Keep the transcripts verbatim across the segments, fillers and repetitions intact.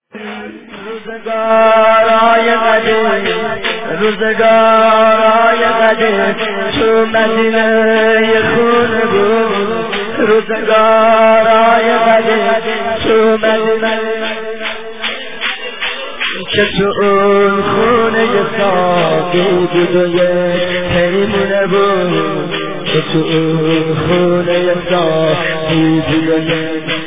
روزگارای قدیم روزگارای قدیم تو مدینه خونه بود روزگارای قدیم تو مدینه که تو اون خونه ساقی بود و یک پیمونه بود که تو اون خونه ساقی بود و یک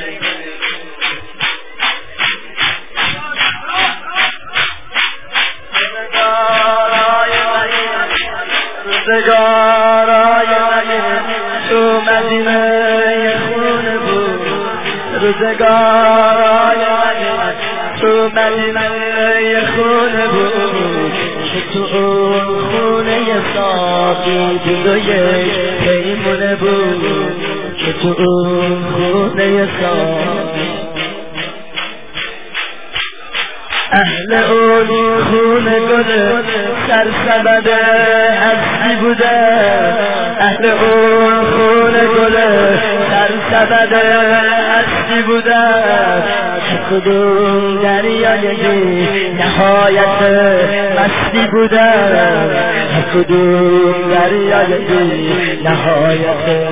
روزگارای قدیم تو مدینه خونه بود روزگارای قدیم تو مدینه خونه بود که تو اون خونه ساقی بود و یک پیمونه بود که تو اون خونه ساقی اهل اون خونه گل سرسبد هستی بوده اهل اون خونه گل سرسبد هستی بوده کدوم دریای نهایت مستی بوده کدوم دریای نهایت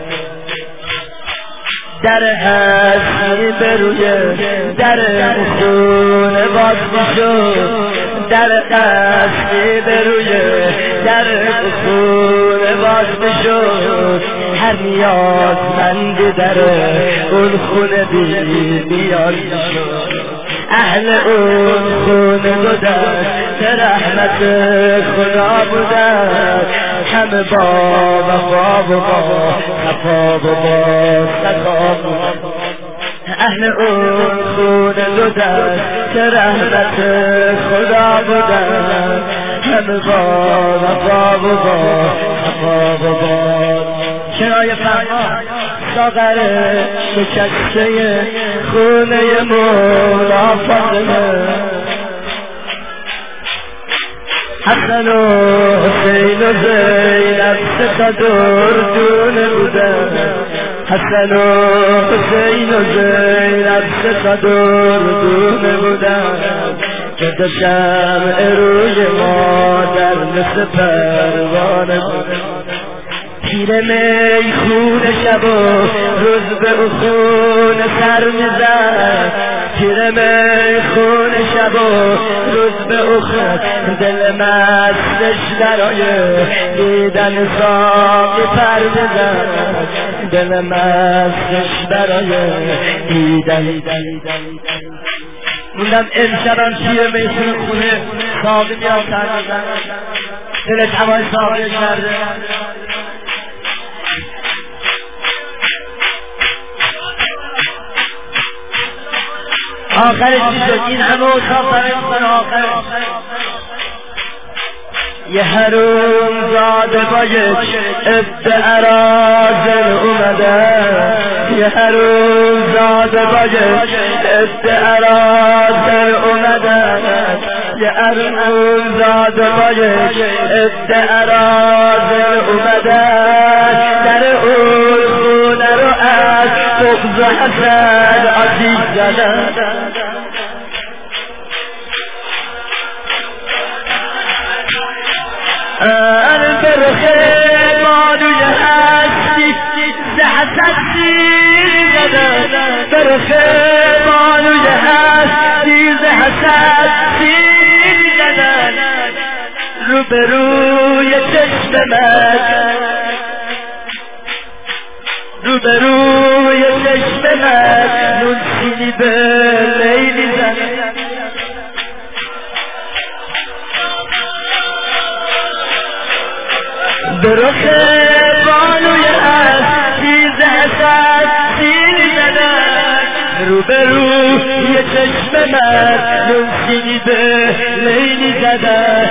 در هستی بروی در خونه باز میشد در هستی بروی در خونه باز میشد هر نیازمند در اون خونه بی نیاز میشد اهل اون خونه بودن رحمت خدا بودن همه با وفا و با خفا و با سقا بودن اهل اون خونه بودن رحمت خدا بودن همه با وفا و با خفا و با کنای فرما ساغر شکسته خونه مولا فاطمه حسن و حسین و زینب ستا دردونه بودن حسن و حسین و زینب ستا دردونه بودن که دو شمع روی مادر مثل پروانه بودن پیر می خون شب و روز به او خون سر میزد پیر می خون شب و روز به او خون دل مستش برای دیدن ساقی پر میزد دل مستش برای دیدن موندم امشبم پیر می خون خونه ساقی میاد سر میزد دلش هوای ساقی کرده آخرش میشد این همه اتاق برای میکنه آخرش یه حروم زاده با یک ادعرازل اومده یه حروم زاده با یک ادعرازل اومده یه حروم زاده با یک ادعرازل اومده در اون خونه رو از بغض و حسد آتیش زدن البرخ بانوی هستی ز حسد سیر زدن برخ بانوی هستی ز حسد سیر زدن رو به روی چشم من رو به روی چشم من نون سینی به لیلی زدن برخ بانوی هستی ز حسد سینی زدن رو به روی چشم من نون سینی به لیلی زدن